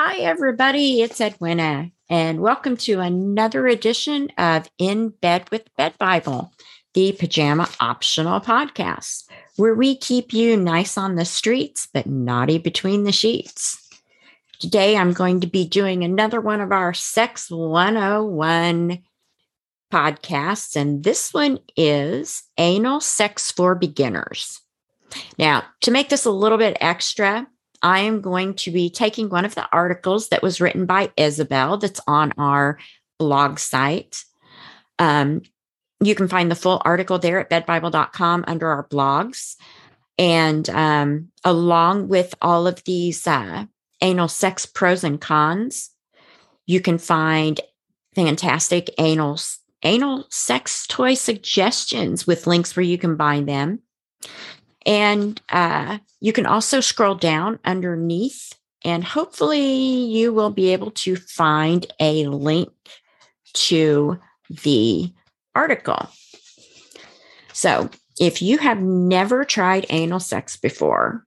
Hi, everybody. It's Edwina, and welcome to another edition of In Bed with Bed Bible, the pajama optional podcast, where we keep you nice on the streets, but naughty between the sheets. Today, I'm going to be doing another one of our Sex 101 podcasts, and this one is Anal Sex for Beginners. Now, to make this a little bit extra, I am going to be taking one of the articles that was written by Isabel that's on our blog site. You can find the full article there at bedbible.com under our blogs. And along with all of these anal sex pros and cons, you can find fantastic anal sex toy suggestions with links where you can buy them. And you can also scroll down underneath, and hopefully you will be able to find a link to the article. So if you have never tried anal sex before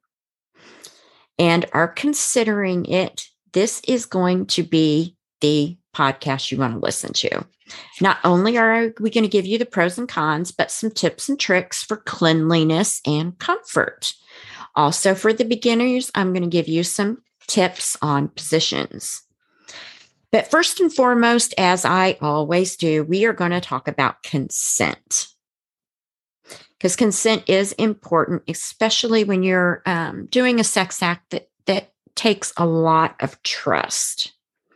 and are considering it, this is going to be the podcast you want to listen to. Not only are we going to give you the pros and cons, but some tips and tricks for cleanliness and comfort. Also, for the beginners, I'm going to give you some tips on positions. But first and foremost, as I always do, we are going to talk about consent. Because consent is important, especially when you're doing a sex act that takes a lot of trust.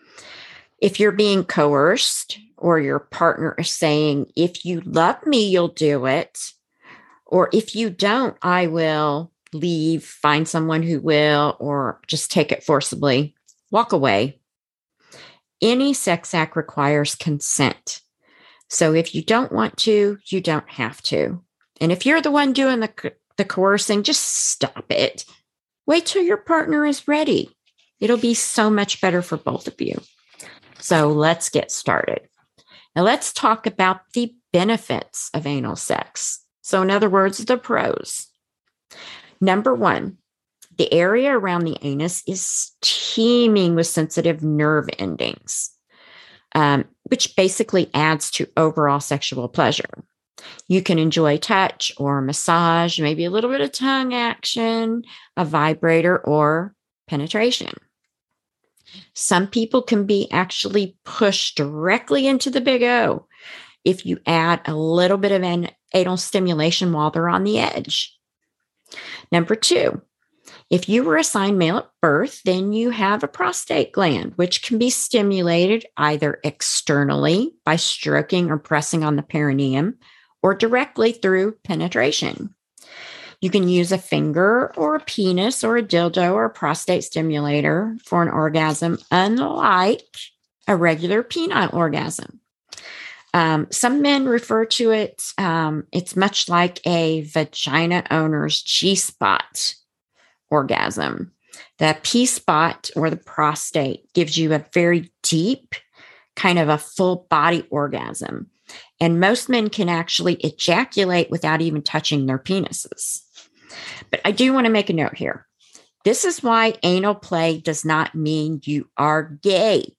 If you're being coerced, or your partner is saying, if you love me, you'll do it, or if you don't, I will leave, find someone who will, or just take it forcibly, walk away. Any sex act requires consent. So if you don't want to, you don't have to. And if you're the one doing the coercing, just stop it. Wait till your partner is ready. It'll be so much better for both of you. So let's get started. Now let's talk about the benefits of anal sex. So in other words, the pros. Number one, the area around the anus is teeming with sensitive nerve endings, which basically adds to overall sexual pleasure. You can enjoy touch or massage, maybe a little bit of tongue action, a vibrator, or penetration. Some people can be actually pushed directly into the big O if you add a little bit of an anal stimulation while they're on the edge. Number two, if you were assigned male at birth, then you have a prostate gland, which can be stimulated either externally by stroking or pressing on the perineum, or directly through penetration. You can use a finger or a penis or a dildo or a prostate stimulator for an orgasm, unlike a regular penile orgasm. Some men refer to it, it's much like a vagina owner's G-spot orgasm. The P-spot or the prostate gives you a very deep, kind of a full body orgasm. And most men can actually ejaculate without even touching their penises. But I do want to make a note here. This is why anal play does not mean you are gay.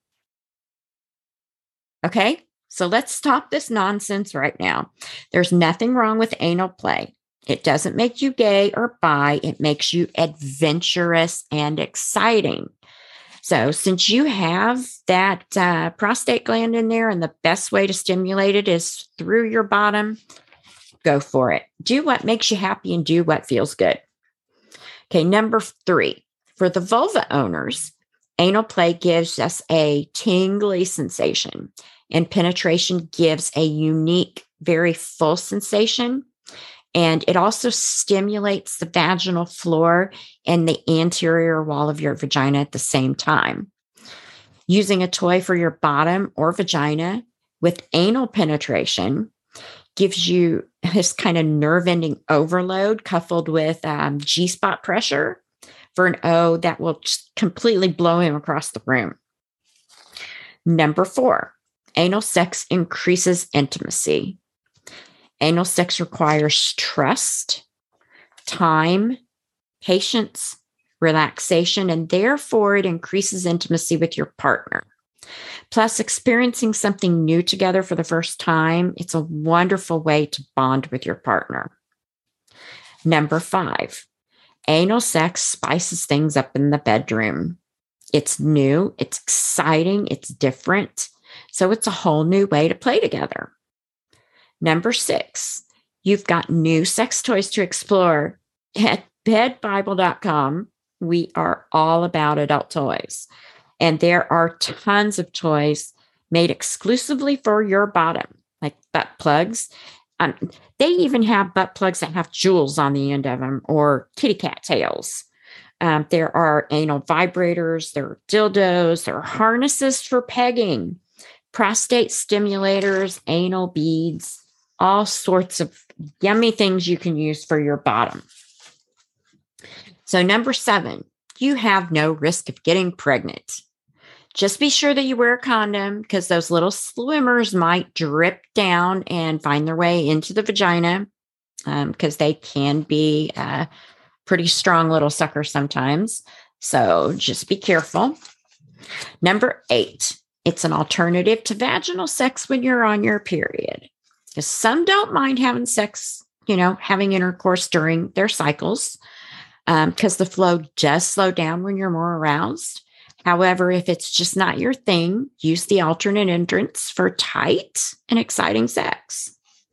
Okay? So let's stop this nonsense right now. There's nothing wrong with anal play. It doesn't make you gay or bi. It makes you adventurous and exciting. So since you have that prostate gland in there and the best way to stimulate it is through your bottom, go for it. Do what makes you happy and do what feels good. Okay, number three, for the vulva owners, anal play gives us a tingly sensation, and penetration gives a unique, very full sensation. And it also stimulates the vaginal floor and the anterior wall of your vagina at the same time. Using a toy for your bottom or vagina with anal penetration gives you this kind of nerve ending overload coupled with G-spot pressure for an O that will just completely blow him across the room. Number four, anal sex increases intimacy. Anal sex requires trust, time, patience, relaxation, and therefore it increases intimacy with your partner. Plus, experiencing something new together for the first time, it's a wonderful way to bond with your partner. Number 5, anal sex spices things up in the bedroom. It's new, it's exciting, it's different. So it's a whole new way to play together. Number 6, you've got new sex toys to explore. At bedbible.com, we are all about adult toys. And there are tons of toys made exclusively for your bottom, like butt plugs. They even have butt plugs that have jewels on the end of them, or kitty cat tails. There are anal vibrators, there are dildos, there are harnesses for pegging, prostate stimulators, anal beads, all sorts of yummy things you can use for your bottom. So number 7, you have no risk of getting pregnant. Just be sure that you wear a condom, because those little swimmers might drip down and find their way into the vagina, because they can be pretty strong little suckers sometimes. So just be careful. Number 8, it's an alternative to vaginal sex when you're on your period, because some don't mind having sex, having intercourse during their cycles, because the flow does slow down when you're more aroused. However, if it's just not your thing, use the alternate entrance for tight and exciting sex.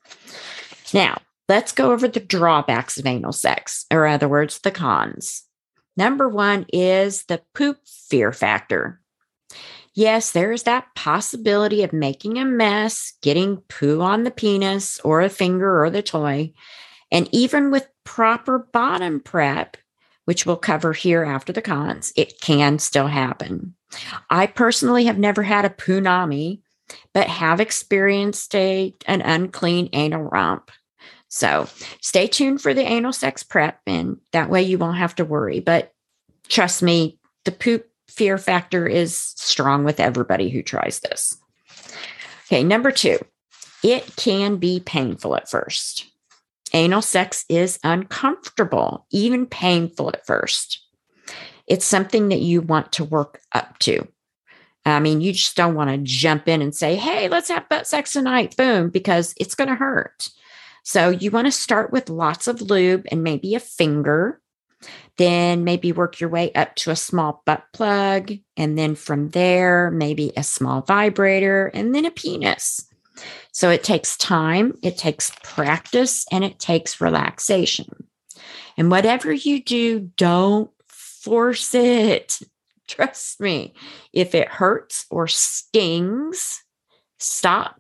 Now, let's go over the drawbacks of anal sex, or in other words, the cons. Number 1 is the poop fear factor. Yes, there is that possibility of making a mess, getting poo on the penis or a finger or the toy. And even with proper bottom prep, which we'll cover here after the cons, it can still happen. I personally have never had a punami, but have experienced an unclean anal romp. So stay tuned for the anal sex prep, and that way you won't have to worry. But trust me, the poop fear factor is strong with everybody who tries this. Okay, number 2, it can be painful at first. Anal sex is uncomfortable, even painful at first. It's something that you want to work up to. I mean, you just don't want to jump in and say, hey, let's have butt sex tonight, boom, because it's going to hurt. So you want to start with lots of lube and maybe a finger, then maybe work your way up to a small butt plug, and then from there, maybe a small vibrator, and then a penis. So it takes time, it takes practice, and it takes relaxation. And whatever you do, don't force it. Trust me. If it hurts or stings, stop,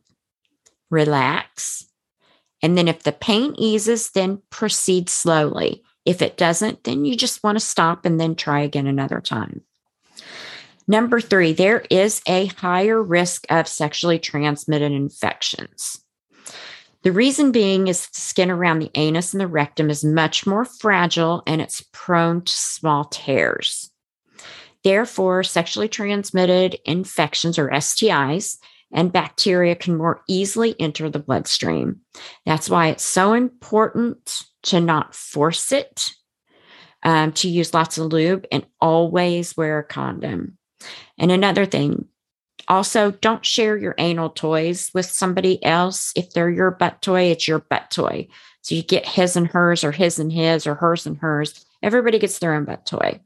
relax. And then if the pain eases, then proceed slowly. If it doesn't, then you just want to stop and then try again another time. Number 3, there is a higher risk of sexually transmitted infections. The reason being is the skin around the anus and the rectum is much more fragile, and it's prone to small tears. Therefore, sexually transmitted infections, or STIs, and bacteria can more easily enter the bloodstream. That's why it's so important to not force it, to use lots of lube, and always wear a condom. And another thing, also don't share your anal toys with somebody else. If they're your butt toy, it's your butt toy. So you get his and hers, or his and his, or hers and hers. Everybody gets their own butt toy.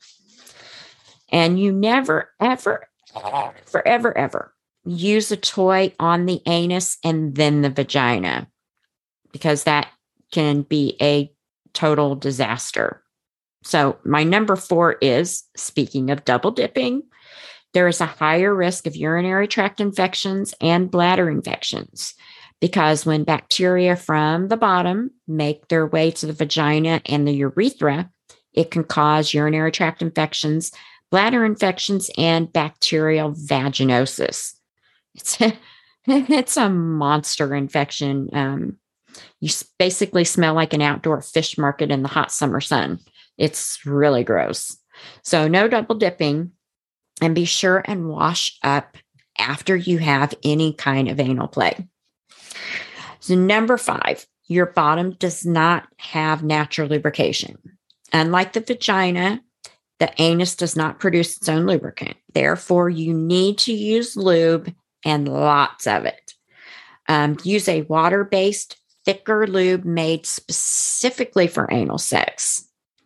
And you never, ever, forever, ever use a toy on the anus and then the vagina, because that can be a total disaster. So my number 4 is, speaking of double dipping, there is a higher risk of urinary tract infections and bladder infections, because when bacteria from the bottom make their way to the vagina and the urethra, it can cause urinary tract infections, bladder infections, and bacterial vaginosis. It's a monster infection. You basically smell like an outdoor fish market in the hot summer sun. It's really gross. So no double dipping, and be sure and wash up after you have any kind of anal play. So number 5, your bottom does not have natural lubrication. Unlike the vagina, The anus does not produce its own lubricant. Therefore, you need to use lube and lots of it. Use a water-based, thicker lube made specifically for anal sex.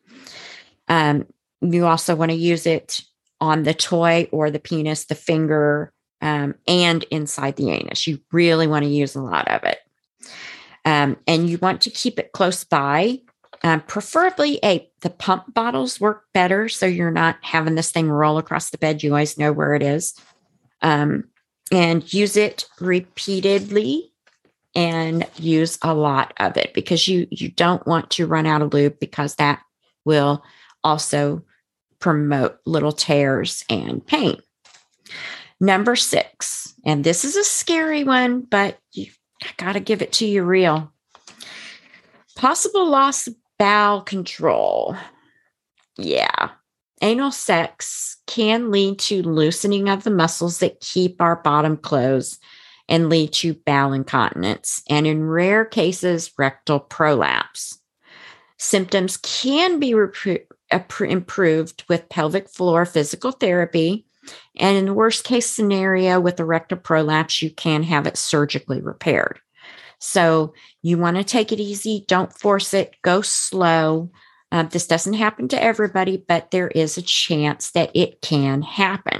You also want to use it on the toy or the penis, the finger, and inside the anus. You really want to use a lot of it. And you want to keep it close by. Preferably the pump bottles work better, so you're not having this thing roll across the bed. You always know where it is. And use it repeatedly and use a lot of it, because you don't want to run out of lube, because that will also promote little tears and pain. Number 6, and this is a scary one, but I got to give it to you real. Possible loss of bowel control. Yeah. Anal sex can lead to loosening of the muscles that keep our bottom closed and lead to bowel incontinence, and in rare cases, rectal prolapse. Symptoms can be improved with pelvic floor physical therapy, and in the worst case scenario with a rectal prolapse, you can have it surgically repaired. So you want to take it easy. Don't force it. Go slow. This doesn't happen to everybody, but there is a chance that it can happen.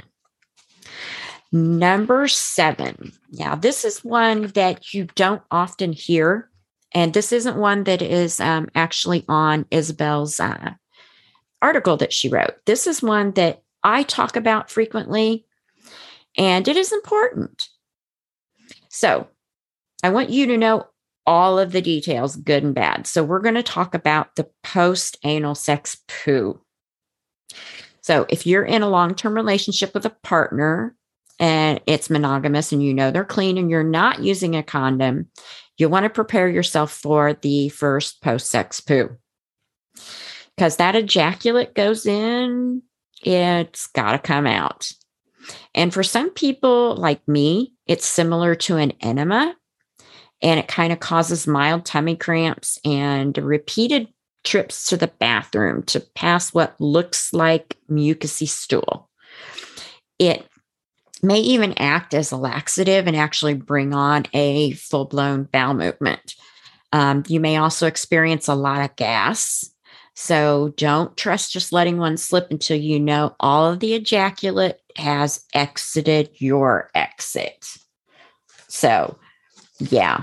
Number 7. Now, this is one that you don't often hear, and this isn't one that is actually on Isabel's article that she wrote. This is one that I talk about frequently, and it is important. So I want you to know all of the details, good and bad. So we're going to talk about the post-anal sex poo. So if you're in a long-term relationship with a partner and it's monogamous and you know they're clean and you're not using a condom, you want to prepare yourself for the first post-sex poo. Because that ejaculate goes in, it's got to come out. And for some people like me, it's similar to an enema. And it kind of causes mild tummy cramps and repeated trips to the bathroom to pass what looks like mucousy stool. It may even act as a laxative and actually bring on a full-blown bowel movement. You may also experience a lot of gas. So don't trust just letting one slip until you know all of the ejaculate has exited your exit. So, yeah.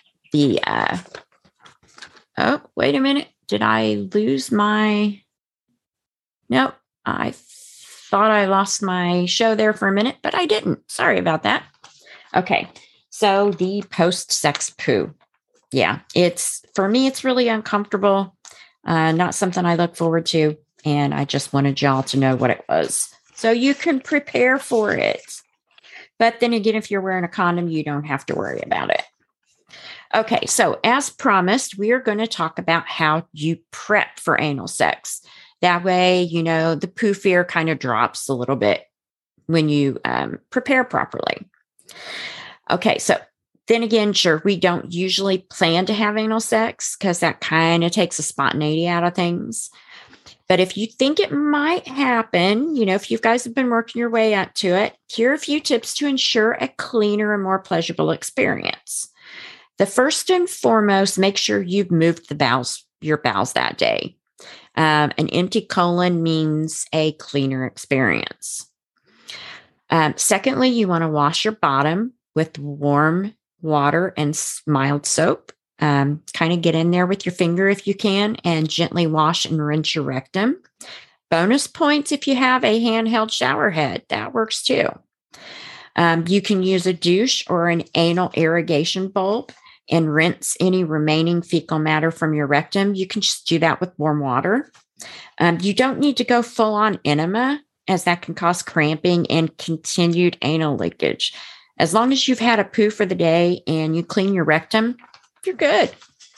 Oh, wait a minute. Did I lose my? Nope. I thought I lost my show there for a minute, but I didn't. Sorry about that. Okay. So the post-sex poo. Yeah. For me, it's really uncomfortable. Not something I look forward to. And I just wanted y'all to know what it was, so you can prepare for it. But then again, if you're wearing a condom, you don't have to worry about it. Okay, so as promised, we are going to talk about how you prep for anal sex. That way, the poo fear kind of drops a little bit when you prepare properly. Okay, so then again, sure, we don't usually plan to have anal sex because that kind of takes the spontaneity out of things. But if you think it might happen, if you guys have been working your way up to it, here are a few tips to ensure a cleaner and more pleasurable experience. The first and foremost, make sure you've moved your bowels that day. An empty colon means a cleaner experience. Secondly, you want to wash your bottom with warm water and mild soap. Kind of get in there with your finger if you can and gently wash and rinse your rectum. Bonus points if you have a handheld shower head. That works too. You can use a douche or an anal irrigation bulb and rinse any remaining fecal matter from your rectum. You can just do that with warm water. You don't need to go full on enema, as that can cause cramping and continued anal leakage. As long as you've had a poo for the day and you clean your rectum, you're good.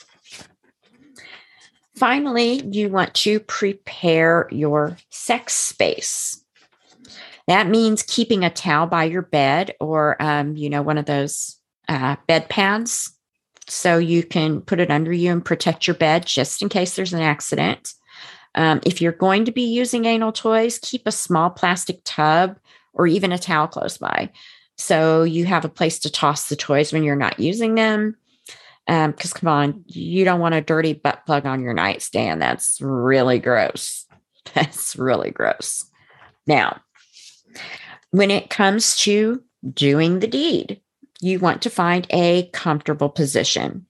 Finally, you want to prepare your sex space. That means keeping a towel by your bed or, one of those bed pads, so you can put it under you and protect your bed just in case there's an accident. If you're going to be using anal toys, keep a small plastic tub or even a towel close by. So you have a place to toss the toys when you're not using them. Because come on, you don't want a dirty butt plug on your nightstand. That's really gross. That's really gross. Now, when it comes to doing the deed, you want to find a comfortable position.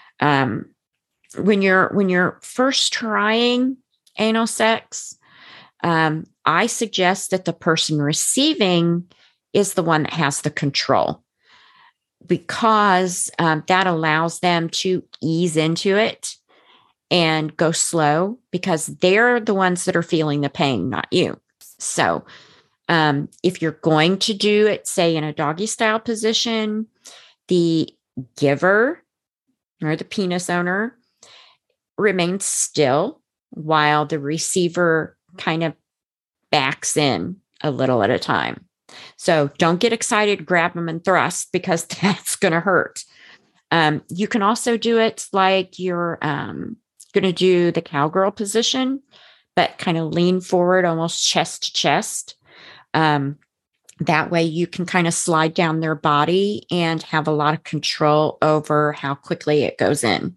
When you're first trying anal sex, I suggest that the person receiving is the one that has the control, because that allows them to ease into it and go slow, because they're the ones that are feeling the pain, not you. So if you're going to do it, say in a doggy style position, the giver or the penis owner remains still while the receiver kind of backs in a little at a time. So don't get excited, grab them and thrust, because that's going to hurt. You can also do it like you're going to do the cowgirl position, but kind of lean forward, almost chest to chest. That way you can kind of slide down their body and have a lot of control over how quickly it goes in.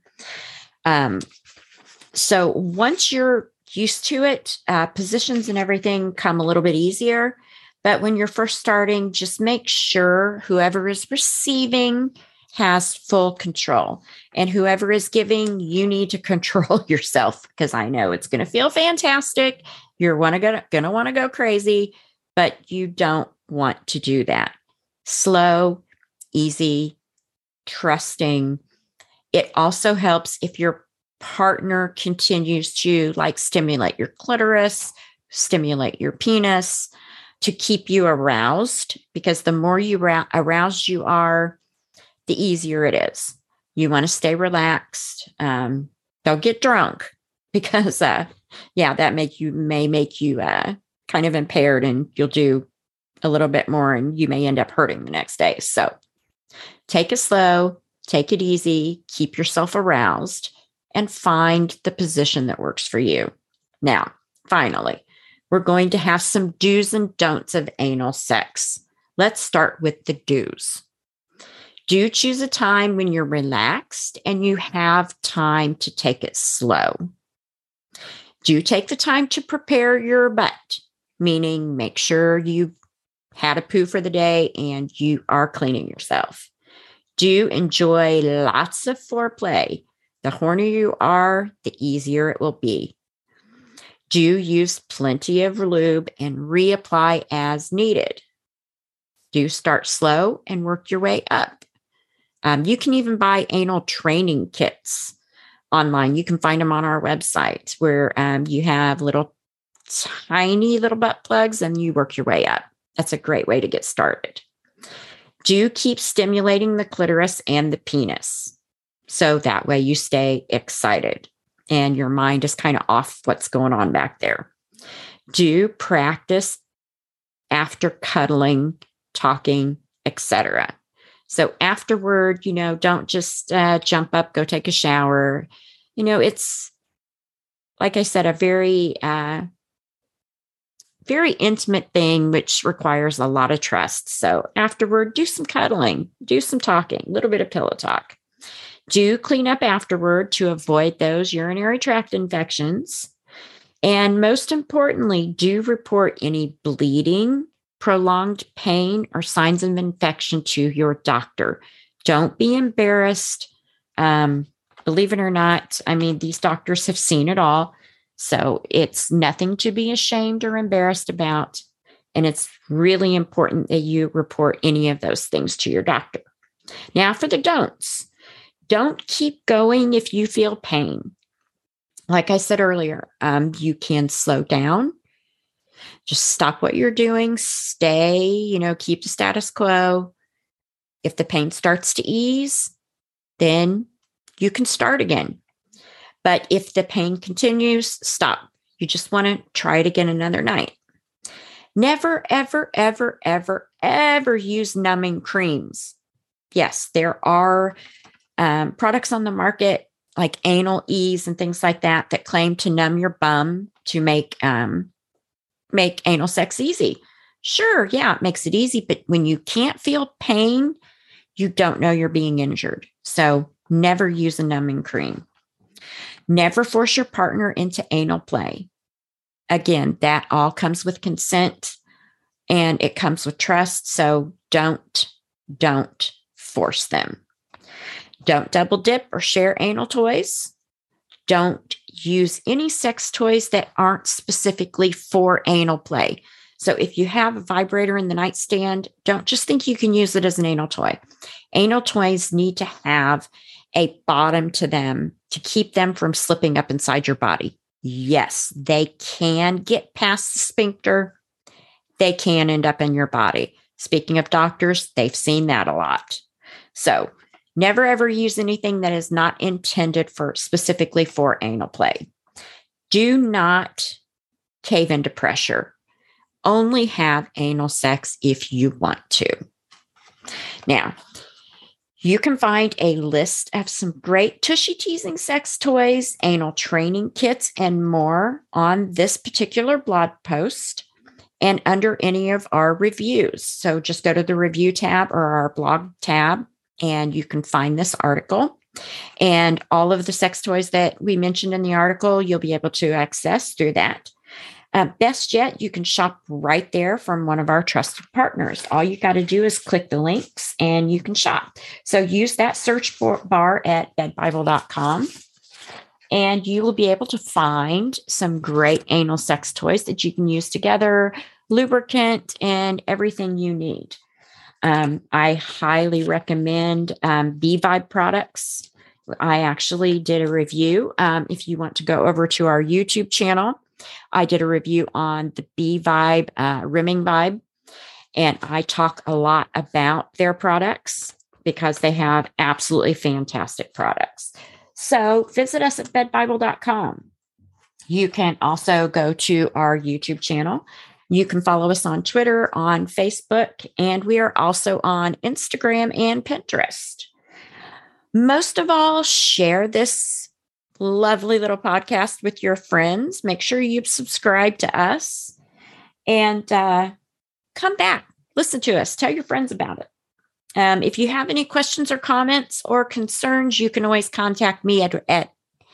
So once you're used to it, positions and everything come a little bit easier. But when you're first starting, just make sure whoever is receiving has full control, and whoever is giving, you need to control yourself, because I know it's going to feel fantastic. You're going to want to go crazy, but you don't want to do that. Slow, easy, trusting. It also helps if your partner continues to like stimulate your clitoris, stimulate your penis, to keep you aroused, because the more aroused you are, the easier it is. You want to stay relaxed. Don't get drunk, because that may make you kind of impaired, and you'll do a little bit more and you may end up hurting the next day. So take it slow, take it easy, keep yourself aroused, and find the position that works for you. Now, finally, we're going to have some do's and don'ts of anal sex. Let's start with the do's. Do choose a time when you're relaxed and you have time to take it slow. Do take the time to prepare your butt, meaning make sure you've had a poo for the day and you are cleaning yourself. Do enjoy lots of foreplay. The hornier you are, the easier it will be. Do use plenty of lube and reapply as needed. Do start slow and work your way up. You can even buy anal training kits online. You can find them on our website, where you have tiny little butt plugs and you work your way up. That's a great way to get started. Do keep stimulating the clitoris and the penis, so that way you stay excited and your mind is kind of off what's going on back there. Do practice after cuddling, talking, etc. So afterward, don't just jump up, go take a shower. It's, like I said, a very, very intimate thing, which requires a lot of trust. So afterward, do some cuddling, do some talking, a little bit of pillow talk. Do clean up afterward to avoid those urinary tract infections. And most importantly, do report any bleeding, prolonged pain, or signs of infection to your doctor. Don't be embarrassed. Believe it or not, these doctors have seen it all. So it's nothing to be ashamed or embarrassed about. And it's really important that you report any of those things to your doctor. Now, for the don'ts. Don't keep going if you feel pain. Like I said earlier, you can slow down. Just stop what you're doing. Stay, keep the status quo. If the pain starts to ease, then you can start again. But if the pain continues, stop. You just want to try it again another night. Never, ever, ever, ever, ever use numbing creams. Yes, there are products on the market like anal ease and things like that that claim to numb your bum to make anal sex easy. Sure, yeah, it makes it easy, but when you can't feel pain, you don't know you're being injured. So never use a numbing cream. Never force your partner into anal play. Again, that all comes with consent and it comes with trust. So don't force them. Don't double dip or share anal toys. Don't use any sex toys that aren't specifically for anal play. So if you have a vibrator in the nightstand, don't just think you can use it as an anal toy. Anal toys need to have a bottom to them to keep them from slipping up inside your body. Yes, they can get past the sphincter. They can end up in your body. Speaking of doctors, they've seen that a lot. So never ever use anything that is not intended for specifically for anal play. Do not cave into pressure. Only have anal sex if you want to. Now, you can find a list of some great tushy teasing sex toys, anal training kits, and more on this particular blog post and under any of our reviews. So just go to the review tab or our blog tab, and you can find this article. And all of the sex toys that we mentioned in the article, you'll be able to access through that. Best yet, you can shop right there from one of our trusted partners. All you got to do is click the links and you can shop. So use that search bar at bedbible.com and you will be able to find some great anal sex toys that you can use together, lubricant, and everything you need. I highly recommend B-Vibe products. I actually did a review. If you want to go over to our YouTube channel, I did a review on the B-Vibe, Rimming Vibe, and I talk a lot about their products because they have absolutely fantastic products. So visit us at bedbible.com. You can also go to our YouTube channel. You can follow us on Twitter, on Facebook, and we are also on Instagram and Pinterest. Most of all, share this lovely little podcast with your friends. Make sure you subscribe to us and come back. Listen to us. Tell your friends about it. If you have any questions or comments or concerns, you can always contact me at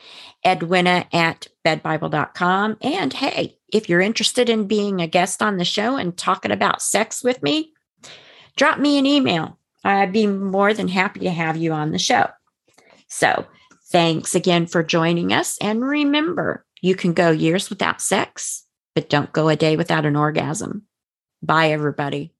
edwina@bedbible.com. And hey, if you're interested in being a guest on the show and talking about sex with me, drop me an email. I'd be more than happy to have you on the show. So thanks again for joining us. And remember, you can go years without sex, but don't go a day without an orgasm. Bye, everybody.